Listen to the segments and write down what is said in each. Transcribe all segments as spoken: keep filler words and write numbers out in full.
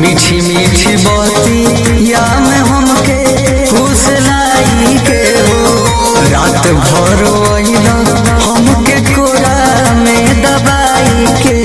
मीठी मीठी बाती या में हमके फुसलाई के हो रात भर आइला हमके कोरा में दबाई के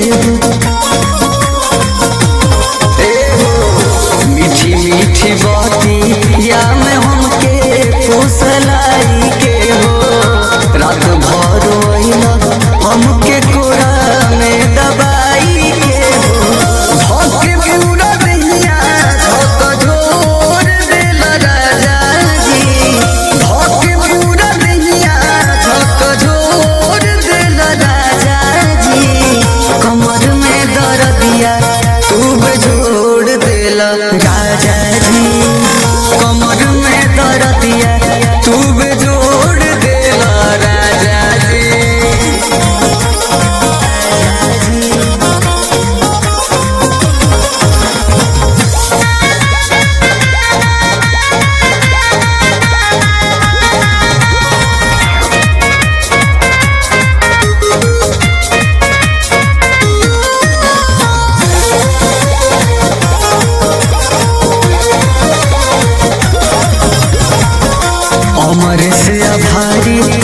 हो मीठी मीठी बाती या में हमके फुसलाई के हो रात भर आइला हमके कोरा में दबाई के हो धोके पूरा दुनिया धोक झोर देला राजा जी धोके पूरा दुनिया धोक झोर देला राजा जी कमर में दर्दिया तू बेजोड़ देला राजा जी कमर में दर्दिया तू बेजोड़ देला राजा जी। अमर से आभारी